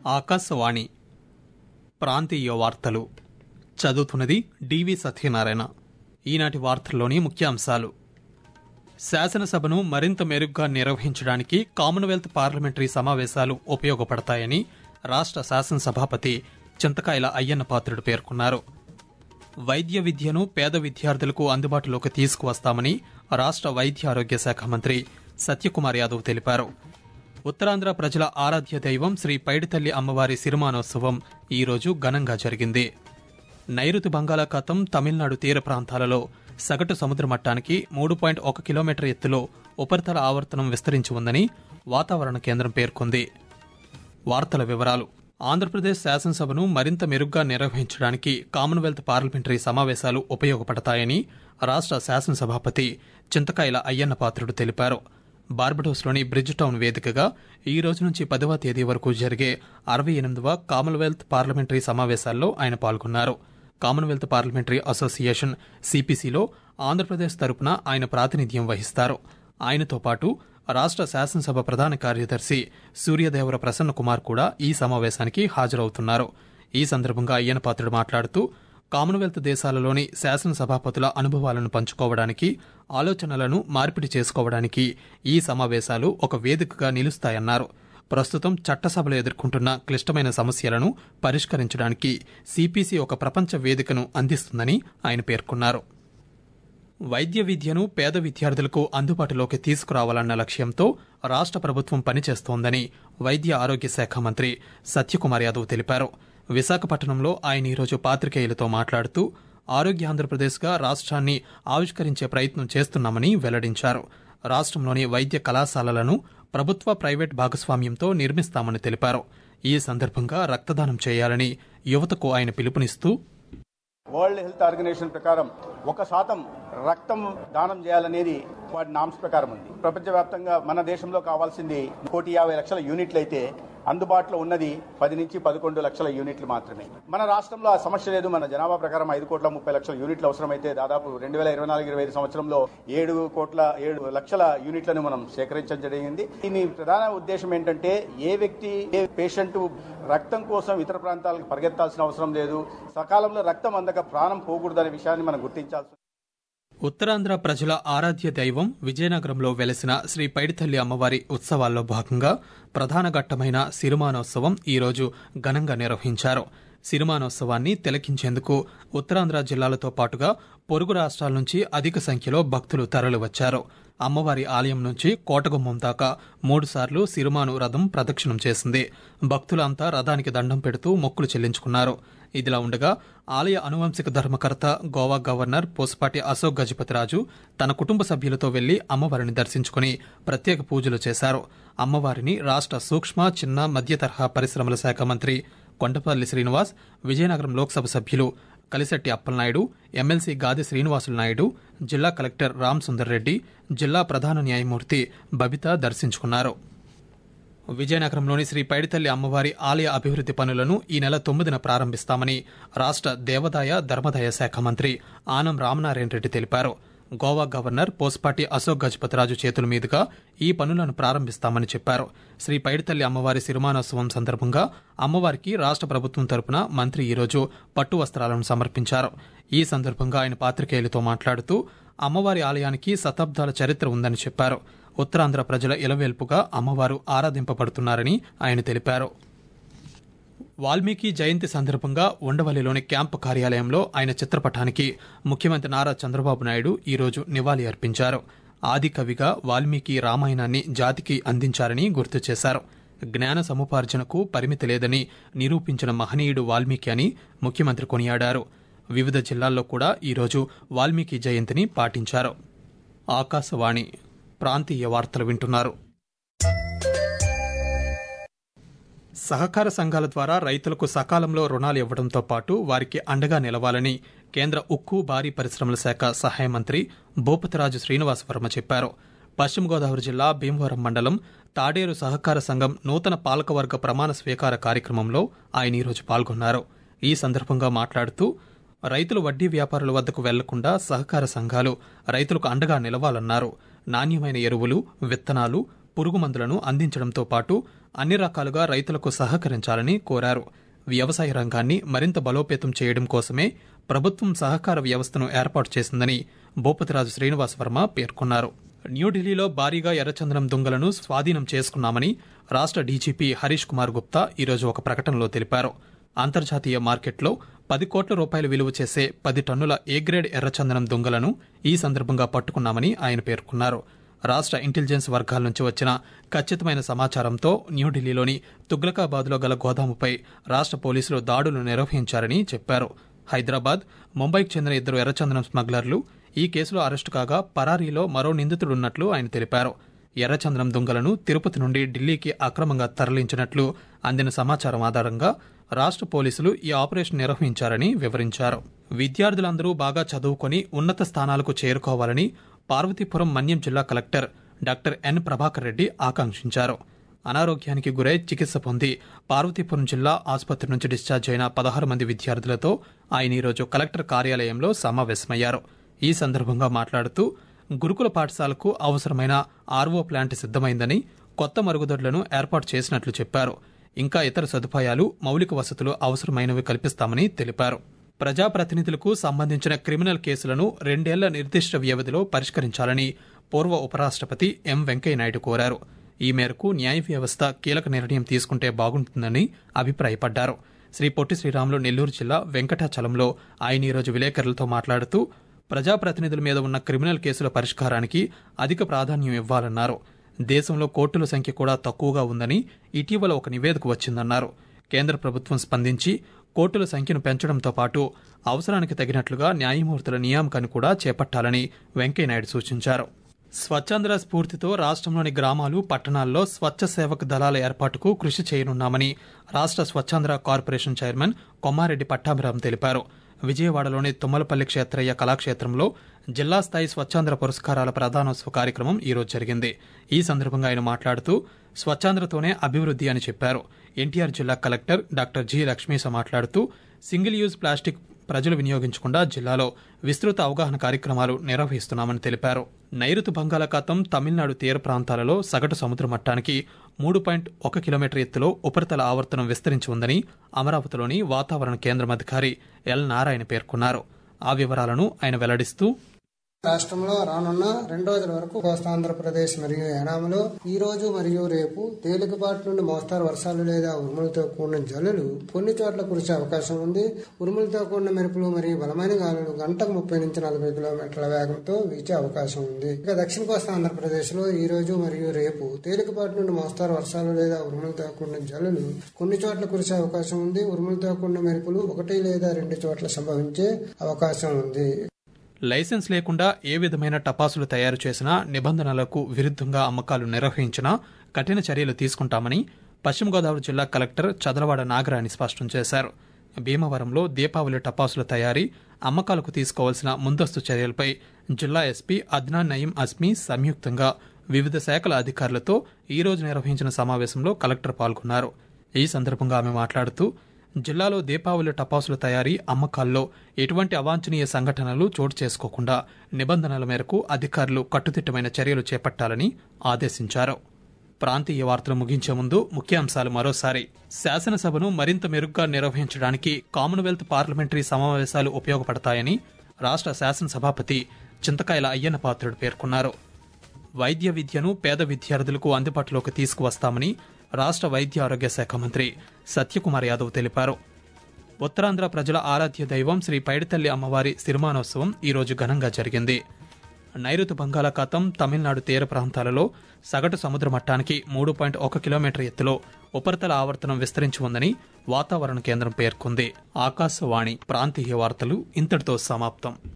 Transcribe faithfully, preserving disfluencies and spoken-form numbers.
ఆకాశవాణి ప్రాంతీయ వార్తలు చదువుతున్నది డివి సత్యనారాయణ. ఈనాటి వార్తల్లోని ముఖ్యాంశాలు: శాసనసభను మరింత మెరుగ్గా నిర్వహించడానికి కామన్వెల్త్ పార్లమెంటరీ సమావేశాలు ఉపయోగపడతాయని రాష్ట్ర శాసనసభాపతి చింతకాయల అయ్యన్న పాత్రుడు పేర్కొన్నారు. వైద్య విద్యను పేద విద్యార్థులకు అందుబాటులోకి తీసుకువస్తామని రాష్ట్ర వైద్య ఆరోగ్య శాఖ మంత్రి సత్యకుమార్ యాదవ్ తెలిపారు. ఉత్తరాంధ్ర ప్రజల ఆరాధ్య దైవం శ్రీ పైడితల్లి అమ్మవారి సిరిమానోత్సవం ఈరోజు ఘనంగా జరిగింది. నైరుతి బంగాళాఖాతం, తమిళనాడు తీర ప్రాంతాలలో సగటు సముద్ర మట్టానికి మూడు పాయింట్ ఒక కిలోమీటర్ ఎత్తులో ఉపరితల ఆవర్తనం విస్తరించి ఉందని వాతావరణ కేంద్రం పేర్కొంది. వార్తల వివరాలు: ఆంధ్రప్రదేశ్ శాసనసభను మరింత మెరుగ్గా నిర్వహించడానికి కామన్వెల్త్ పార్లమెంటరీ సమావేశాలు ఉపయోగపడతాయని రాష్ట్ర శాసనసభాపతి చింతకాయల అయ్యన్న పాత్రుడు తెలిపారు. బార్బడోస్లోని బ్రిడ్జ్ టౌన్ వేదికగా ఈ రోజు నుంచి పదవ తేదీ వరకు జరిగే అరవై ఎనిమిదవ కామన్వెల్త్ పార్లమెంటరీ సమావేశాల్లో ఆయన పాల్గొన్నారు. కామన్వెల్త్ పార్లమెంటరీ అసోసియేషన్ సిపిసిలో ఆంధ్రప్రదేశ్ తరపున ఆయన ప్రాతినిధ్యం వహిస్తారు. ఆయనతో పాటు రాష్ట్ర శాసనసభ ప్రధాన కార్యదర్శి సూర్యదేవర ప్రసన్న కుమార్ కూడా ఈ సమావేశానికి హాజరవుతున్నారు. ఈ సందర్భంగా అయ్యన్న పాత్రుడు మాట్లాడుతూ కామన్వెల్త్ దేశాలలోని శాసనసభాపతుల అనుభవాలను పంచుకోవడానికి, ఆలోచనలను మార్పిడి చేసుకోవడానికి ఈ సమావేశాలు ఒక వేదికగా నిలుస్తాయన్నారు. ప్రస్తుతం చట్టసభలు ఎదుర్కొంటున్న క్లిష్టమైన సమస్యలను పరిష్కరించడానికి సిపిసి ఒక ప్రపంచ వేదికను అందిస్తుందని ఆయన పేర్కొన్నారు. వైద్య విద్యను పేద విద్యార్థులకు అందుబాటులోకి తీసుకురావాలన్న లక్ష్యంతో రాష్ట్ర ప్రభుత్వం పనిచేస్తోందని వైద్య ఆరోగ్య శాఖ మంత్రి సత్యకుమార్ యాదవ్ తెలిపారు. విశాఖపట్నంలో ఆయన ఈరోజు పాత్రికేయులతో మాట్లాడుతూ ఆరోగ్య ఆంధ్రప్రదేశ్గా రాష్ట్రాన్ని ఆవిష్కరించే ప్రయత్నం చేస్తున్నామని వెల్లడించారు. రాష్ట్రంలోని వైద్య కళాశాలలను ప్రభుత్వ ప్రైవేట్ భాగస్వామ్యంతో నిర్మిస్తామని తెలిపారు. ఈ సందర్భంగా రక్తదానం చేయాలని యువతకు ఆయన పిలుపునిస్తూ, వరల్డ్ హెల్త్ ఆర్గనైజేషన్ ప్రకారం ఒక శాతం రక్తం దానం చేయాలనేది వాటి నామ్స్ ప్రకారం ఉంది. ప్రపంచవ్యాప్తంగా మన దేశంలో కావాల్సింది కోటి యాభై లక్షల యూనిట్లు అయితే అందుబాటులో ఉన్నది పది నుంచి పదకొండు లక్షల యూనిట్లు మాత్రమే. మన రాష్ట్రంలో ఆ సమస్య లేదు. మన జనాభా ప్రకారం ఐదు కోట్ల ముప్పై లక్షల యూనిట్లు అవసరమైతే దాదాపు రెండు వేల ఇరవై నాలుగు ఇరవై ఐదు సంవత్సరంలో ఏడు కోట్ల ఏడు లక్షల యూనిట్లను మనం సేకరించడం జరిగింది. దీని ప్రధాన ఉద్దేశం ఏంటంటే ఏ వ్యక్తి ఏ పేషెంట్ రక్తం కోసం ఇతర ప్రాంతాలకు పరిగెత్తాల్సిన అవసరం లేదు. సకాలంలో రక్తం అందక ప్రాణం పోకూడదనే విషయాన్ని మనం గుర్తించాల్సి. ఉత్తరాంధ్ర ప్రజల ఆరాధ్య దైవం విజయనగరంలో వెలసిన శ్రీ పైడితల్లి అమ్మవారి ఉత్సవాల్లో భాగంగా ప్రధాన ఘట్టమైన సిరిమానోత్సవం ఈరోజు ఘనంగా నిర్వహించారు. సిరిమానోత్సవాన్ని తిలకించేందుకు ఉత్తరాంధ్ర జిల్లాలతో పాటుగా పొరుగు రాష్ట్రాల నుంచి అధిక సంఖ్యలో భక్తులు తరలివచ్చారు. అమ్మవారి ఆలయం నుంచి కోటగుమ్మం దాకా మూడుసార్లు సిరిమాను రథం ప్రదక్షిణం చేసింది. భక్తులంతా రథానికి దండం పెడుతూ మొక్కులు చెల్లించుకున్నారు. ఇదిలా ఉండగా ఆలయ అనువంశిక ధర్మకర్త గోవా గవర్నర్ పూసపాటి అశోక్ గజపతిరాజు తన కుటుంబ సభ్యులతో వెళ్లి అమ్మవారిని దర్శించుకుని ప్రత్యేక పూజలు చేశారు. అమ్మవారిని రాష్ట్ర సూక్ష్మ, చిన్న, మధ్య తరహా పరిశ్రమల శాఖ మంత్రి కొండపల్లి శ్రీనివాస్, విజయనగరం లోక్సభ సభ్యులు కలిశెట్టి అప్పలనాయుడు, ఎమ్మెల్సీ గాది శ్రీనివాసులు నాయుడు, జిల్లా కలెక్టర్ రామ్ సుందర్ రెడ్డి, జిల్లా ప్రధాన న్యాయమూర్తి బబిత దర్శించుకున్నారు. విజయనగరంలోని శ్రీ పైడితల్లి అమ్మవారి ఆలయ అభివృద్ది పనులను ఈ నెల తొమ్మిదిన ప్రారంభిస్తామని రాష్ట్ర దేవాదాయ ధర్మాదాయ శాఖ మంత్రి ఆనం రామనారాయణ రెడ్డి తెలిపారు. గోవా గవర్నర్ పూసపాటి అశోక్ గజపతిరాజు చేతుల మీదుగా ఈ పనులను ప్రారంభిస్తామని చెప్పారు. శ్రీ పైడితల్లి అమ్మవారి సిరిమానోత్సవం సందర్భంగా అమ్మవారికి రాష్ట్ర ప్రభుత్వం తరపున మంత్రి ఈరోజు పట్టు వస్త్రాలను సమర్పించారు. ఈ సందర్భంగా ఆయన పాత్రికేయులతో మాట్లాడుతూ అమ్మవారి ఆలయానికి శతాబ్దాల చరిత్ర ఉందని చెప్పారు. ఉత్తరాంధ్ర ప్రజల ఇలవేల్పుగా అమ్మవారు ఆరాధింపబడుతున్నారని ఆయన తెలిపారు. వాల్మీకి జయంతి సందర్భంగా ఉండవల్లిలోని క్యాంపు కార్యాలయంలో ఆయన చిత్రపటానికి ముఖ్యమంత్రి నారా చంద్రబాబు నాయుడు ఈరోజు నివాళి అర్పించారు. ఆది కవిగా వాల్మీకి రామాయణాన్ని జాతికి అందించారని గుర్తు చేశారు. జ్ఞాన సముపార్జనకు పరిమితి లేదని నిరూపించిన మహనీయుడు వాల్మీకి అని ముఖ్యమంత్రి కొనియాడారు. వివిధ జిల్లాల్లో కూడా ఈరోజు వాల్మీకి జయంతిని పాటించారు. ఆకాశవాణి ప్రాంతీయ వార్తలు వింటున్నారు. సహకార సంఘాల ద్వారా రైతులకు సకాలంలో రుణాలు ఇవ్వడంతో పాటు వారికి అండగా నిలవాలని కేంద్ర ఉక్కు, భారీ పరిశ్రమల శాఖ సహాయ మంత్రి భూపతిరాజు శ్రీనివాస్ వర్మ చెప్పారు. పశ్చిమ గోదావరి జిల్లా భీమవరం మండలం తాడేరు సహకార సంఘం నూతన పాలకవర్గ ప్రమాణ స్వీకార కార్యక్రమంలో ఆయన ఈరోజు పాల్గొన్నారు. ఈ సందర్భంగా మాట్లాడుతూ రైతులు వడ్డీ వ్యాపారుల వద్దకు వెళ్లకుండా సహకార సంఘాలు రైతులకు అండగా నిలవాలన్నారు. నాణ్యమైన ఎరువులు, విత్తనాలు, పురుగు మందులను అందించడంతో పాటు అన్ని రకాలుగా రైతులకు సహకరించాలని కోరారు. వ్యవసాయ రంగాన్ని మరింత బలోపేతం చేయడం కోసమే ప్రభుత్వం సహకార వ్యవస్థను ఏర్పాటు చేసిందని భూపతిరాజు శ్రీనివాస్ వర్మ పేర్కొన్నారు. న్యూఢిల్లీలో భారీగా ఎర్రచందనం దుంగలను స్వాధీనం చేసుకున్నామని రాష్ట్ర డీజీపీ హరీష్ కుమార్ గుప్తా ఈరోజు ఒక ప్రకటనలో తెలిపారు. అంతర్జాతీయ మార్కెట్లో పది కోట్ల రూపాయలు విలువ చేసే పది టన్నుల ఏ గ్రేడ్ ఎర్రచందనం దుంగలను ఈ సందర్భంగా పట్టుకున్నామని ఆయన పేర్కొన్నారు. రాష్ట్ర ఇంటెలిజెన్స్ వర్గాల నుంచి వచ్చిన ఖచ్చితమైన సమాచారంతో న్యూఢిల్లీలోని తుగ్లకాబాద్లో గల గోదాముపై రాష్ట్ర పోలీసులు దాడులు నిర్వహించారని చెప్పారు. హైదరాబాద్, ముంబైకి చెందిన ఇద్దరు ఎర్రచందనం స్మగ్లర్లు ఈ కేసులో అరెస్టు కాగా పరారీలో మరో నిందితుడున్నట్లు ఆయన తెలిపారు. ఎర్రచందనం దుంగలను తిరుపతి నుండి ఢిల్లీకి అక్రమంగా తరలించినట్లు అందిన సమాచారం ఆధారంగా రాష్ట్ర పోలీసులు ఈ ఆపరేషన్ నిర్వహించారని వివరించారు. విద్యార్థులందరూ బాగా చదువుకొని ఉన్నత స్థానాలకు చేరుకోవాలని పార్వతీపురం మన్యం జిల్లా collector doctor N Prabhakar Reddy ఆకాంక్షించారు. అనారోగ్యానికి గురై చికిత్స పొంది పార్వతీపురం జిల్లా ఆసుపత్రి నుంచి డిశ్చార్జ్ అయిన పదహారు మంది విద్యార్థులతో ఆయన ఈరోజు కలెక్టర్ కార్యాలయంలో సమావేశమయ్యారు. ఈ సందర్భంగా మాట్లాడుతూ గురుకుల పాఠశాలకు అవసరమైన ఆర్వో ప్లాంట్ సిద్దమైందని, కొత్త మరుగుదొడ్లను ఏర్పాటు చేసినట్లు చెప్పారు. ఇంకా ఇతర సదుపాయాలు, మౌలిక వసతులు అవసరమైనవి కల్పిస్తామని తెలిపారు. ప్రజాప్రతినిధులకు సంబంధించిన క్రిమినల్ కేసులను రెండేళ్ల నిర్దిష్ట వ్యవధిలో పరిష్కరించాలని పూర్వ ఉపరాష్ట్రపతి ఎం వెంకయ్యనాయుడు కోరారు. ఈ మేరకు న్యాయ వ్యవస్థ కీలక నిర్ణయం తీసుకుంటే బాగుంటుందని అభిప్రాయపడ్డారు. శ్రీ పొట్టి శ్రీరాములు నెల్లూరు జిల్లా వెంకటాచలంలో ఆయన ఈరోజు విలేకరులతో మాట్లాడుతూ ప్రజాప్రతినిధుల మీద ఉన్న క్రిమినల్ కేసుల పరిష్కారానికి అధిక ప్రాధాన్యం ఇవ్వాలన్నారు. దేశంలో కోర్టుల సంఖ్య కూడా తక్కువగా ఉందని ఇటీవల ఒక నివేదిక వచ్చిందన్నారు. కేంద్ర ప్రభుత్వం స్పందించి కోర్టుల సంఖ్యను పెంచడంతో పాటు అవసరానికి తగినట్లుగా న్యాయమూర్తుల నియామకాన్ని కూడా చేపట్టాలని వెంకయ్యనాయుడు సూచించారు. స్వచ్ఛంద్ర స్ఫూర్తితో రాష్ట్రంలోని గ్రామాలు, పట్టణాల్లో స్వచ్ఛ సేవక్ దళాల ఏర్పాటుకు కృషి చేయనున్నామని రాష్ట్ర స్వచ్ఛంద్ర కార్పొరేషన్ చైర్మన్ కొమ్మారెడ్డి పట్టాభిరామ్ తెలిపారు. విజయవాడలోని తుమ్మలపల్లి క్షేత్రయ్య కళాక్షేత్రంలో జిల్లా స్థాయి స్వచ్ఛాంధ్ర పురస్కారాల ప్రదానోత్సవ కార్యక్రమం ఈరోజు జరిగింది. ఈ సందర్భంగా ఆయన మాట్లాడుతూ స్వచ్ఛాంధ్రతోనే అభివృద్ధి అని చెప్పారు. ఎన్టీఆర్ జిల్లా కలెక్టర్ డాక్టర్ జి లక్ష్మీశ మాట్లాడుతూ సింగిల్ యూజ్ ప్లాస్టిక్ ప్రజలు వినియోగించకుండా జిల్లాలో విస్తృత అవగాహన కార్యక్రమాలు నిర్వహిస్తున్నామని తెలిపారు. నైరుతి బంగాళాఖాతం, తమిళనాడు తీర ప్రాంతాలలో సగటు సముద్ర మట్టానికి మూడు పాయింట్ ఒక కిలోమీటర్ ఎత్తులో ఉపరితల ఆవర్తనం విస్తరించి ఉందని అమరావతిలోని వాతావరణ కేంద్రం అధికారి ఎల్ నారాయణ పేర్కొన్నారు. ఆ వివరాలను ఆయన వెల్లడిస్తూ రాష్ట్రంలో రానున్న రెండు రోజుల వరకు కోస్తాంధ్రప్రదేశ్ మరియు యానాంలో ఈ రోజు మరియు రేపు తేలికపాటి నుండి మోస్తారు వర్షాలు లేదా ఉరుములతో కూడిన జల్లులు కొన్ని చోట్ల కురిసే అవకాశం ఉంది. ఉరుములతో కూడిన మెరుపులు మరియు బలమైన గాలులు గంటకు ముప్పై నుంచి నలభై కిలోమీటర్ల వేగంతో వీచే అవకాశం ఉంది. ఇక దక్షిణ కోస్తా ఆంధ్రప్రదేశ్ లో ఈ రోజు మరియు రేపు తేలికపాటి నుండి మోస్తారు వర్షాలు లేదా ఉరుములతో కూడిన జల్లులు కొన్ని చోట్ల కురిసే అవకాశం ఉంది. ఉరుములతో కూడిన మెరుపులు ఒకటి లేదా రెండు చోట్ల సంభవించే అవకాశం ఉంది. లైసెన్స్ లేకుండా ఏ విధమైన టపాసులు తయారు చేసినా, నిబంధనలకు విరుద్ధంగా అమ్మకాలు నిర్వహించినా కఠిన చర్యలు తీసుకుంటామని పశ్చిమ గోదావరి జిల్లా కలెక్టర్ చదలవాడ నాగరాణి స్పష్టం చేశారు. భీమవరంలో దీపావళి టపాసుల తయారీ, అమ్మకాలకు తీసుకోవాల్సిన ముందస్తు చర్యలపై జిల్లా ఎస్పీ అద్నాన్ నయీం అస్మీ సంయుక్తంగా వివిధ శాఖల అధికారులతో ఈ రోజు నిర్వహించిన సమావేశంలో కలెక్టర్ పాల్గొన్నారు. ఈ సందర్భంగా ఆమె మాట్లాడుతూ జిల్లాలో దీపావళి టపాసుల తయారీ, అమ్మకాల్లో ఎటువంటి అవాంఛనీయ సంఘటనలు చోటు చేసుకోకుండా నిబంధనల మేరకు అధికారులు కట్టుదిట్టమైన చర్యలు చేపట్టాలని ఆదేశించారు. ప్రాంతీయ వార్తలు ముగించే ముందు ముఖ్యాంశాలు మరోసారి. శాసనసభను మరింత మెరుగ్గా నిర్వహించడానికి కామన్వెల్త్ పార్లమెంటరీ సమావేశాలు ఉపయోగపడతాయని రాష్ట్ర శాసనసభాపతి చింతకాయల అయ్యన్న పాత్రుడు పేర్కొన్నారు. వైద్య విద్యను పేద విద్యార్థులకు అందుబాటులోకి తీసుకువస్తామని రాష్ట్ర వైద్య ఆరోగ్య శాఖ మంత్రి సత్యకుమార్ యాదవ్ తెలిపారు. ఉత్తరాంధ్ర ప్రజల ఆరాధ్య దైవం శ్రీ పైడితల్లి అమ్మవారి సిరిమానోత్సవం ఈరోజు ఘనంగా జరిగింది. నైరుతి బంగాళాఖాతం, తమిళనాడు తీర ప్రాంతాలలో సగటు సముద్ర మట్టానికి మూడు పాయింట్ ఒక కిలోమీటర్ ఎత్తులో ఉపరితల ఆవర్తనం విస్తరించి ఉందని వాతావరణ కేంద్రం పేర్కొంది. ఆకాశవాణి ప్రాంతీయ వార్తలు ఇంతటితో సమాప్తం.